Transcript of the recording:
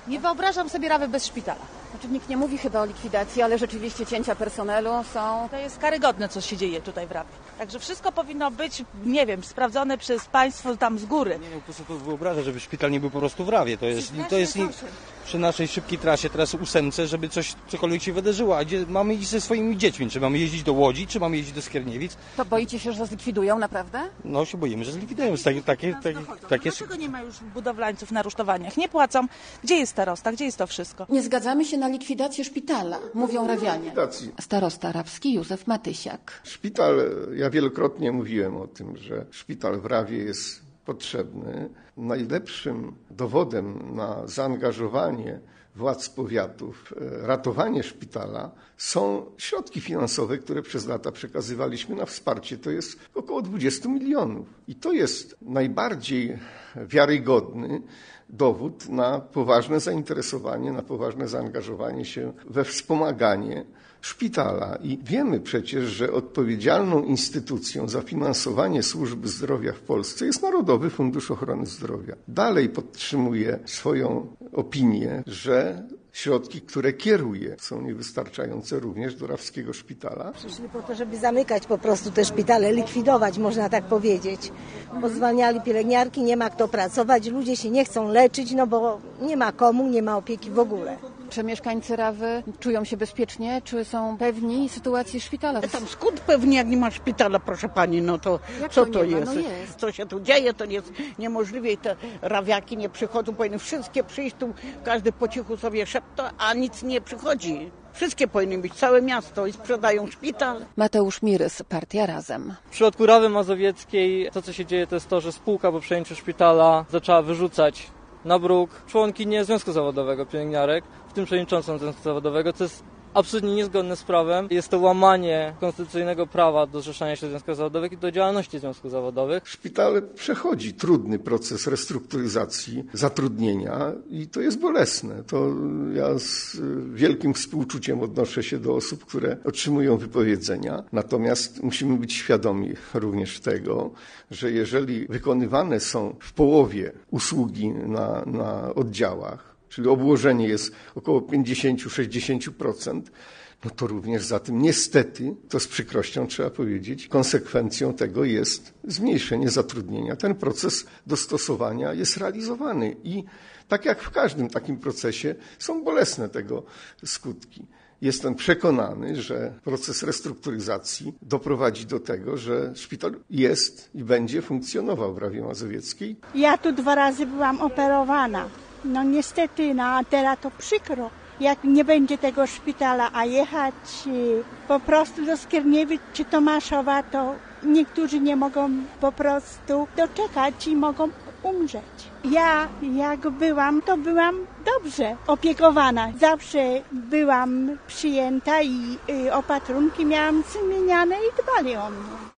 Nie wyobrażam sobie Rawy bez szpitala. Znaczy nikt nie mówi chyba o likwidacji, ale rzeczywiście cięcia personelu są... To jest karygodne, co się dzieje tutaj w Rawie. Także wszystko powinno być, nie wiem, sprawdzone przez państwo tam z góry. Nie, no po prostu to wyobrażę, żeby szpital nie był po prostu w Rawie. To jest przy naszej szybkiej trasie, teraz 8, żeby cokolwiek się wydarzyło. A gdzie mamy iść ze swoimi dziećmi? Czy mamy jeździć do Łodzi, czy mamy jeździć do Skierniewic? To boicie się, że zlikwidują naprawdę? No się boimy, że zlikwidują. Dlaczego nie ma już budowlańców na rusztowaniach? Nie płacą. Gdzie jest starosta? Gdzie jest to wszystko? Nie zgadzamy się na likwidację szpitala, mówią Rawianie. Starosta rawski Józef Matysiak. Szpital, ja wielokrotnie mówiłem o tym, że szpital w Rawie jest potrzebny. Najlepszym dowodem na zaangażowanie władz powiatów, ratowanie szpitala są środki finansowe, które przez lata przekazywaliśmy na wsparcie. To jest około 20 milionów. I to jest najbardziej wiarygodny dowód na poważne zainteresowanie, na poważne zaangażowanie się we wspomaganie szpitala. I wiemy przecież, że odpowiedzialną instytucją za finansowanie służby zdrowia w Polsce jest Narodowy Fundusz Ochrony Zdrowia. Dalej podtrzymuję swoją opinię, że środki, które kieruje, są niewystarczające również do rawskiego szpitala. Przyszli po to, żeby zamykać po prostu te szpitale, likwidować, można tak powiedzieć. Pozwalniali pielęgniarki, nie ma kto pracować, ludzie się nie chcą leczyć, no bo nie ma komu, nie ma opieki w ogóle. Czy mieszkańcy Rawy czują się bezpiecznie? Czy są pewni sytuacji szpitala? Tam skąd pewnie, jak nie ma szpitala, proszę pani, no to jak co to to nie ma? jest? No jest? Co się tu dzieje, to jest niemożliwe i te rawiaki nie przychodzą, powinny wszystkie przyjść tu, każdy po cichu sobie szepta, a nic nie przychodzi. Wszystkie powinny być, całe miasto i sprzedają szpital. Mateusz Mirys, Partia Razem. W przypadku Rawy Mazowieckiej to, co się dzieje, to jest to, że spółka po przejęciu szpitala zaczęła wyrzucać na bruk członkinie Związku Zawodowego Pielęgniarek, w tym przewodniczącą Związku Zawodowego, co jest absolutnie niezgodne z prawem. Jest to łamanie konstytucyjnego prawa do zrzeszania się w związkach zawodowych i do działalności związków zawodowych. Szpital przechodzi trudny proces restrukturyzacji zatrudnienia i to jest bolesne. To ja z wielkim współczuciem odnoszę się do osób, które otrzymują wypowiedzenia. Natomiast musimy być świadomi również tego, że jeżeli wykonywane są w połowie usługi na oddziałach, czyli obłożenie jest około 50-60%, no to również za tym niestety, to z przykrością trzeba powiedzieć, konsekwencją tego jest zmniejszenie zatrudnienia. Ten proces dostosowania jest realizowany i tak jak w każdym takim procesie są bolesne tego skutki. Jestem przekonany, że proces restrukturyzacji doprowadzi do tego, że szpital jest i będzie funkcjonował w Rawie Mazowieckiej. Ja tu 2 razy byłam operowana. No niestety, no teraz to przykro. Jak nie będzie tego szpitala, a jechać po prostu do Skierniewic czy Tomaszowa, to niektórzy nie mogą po prostu doczekać i mogą umrzeć. Ja jak byłam, to byłam dobrze opiekowana. Zawsze byłam przyjęta i opatrunki miałam wymieniane i dbali o mnie.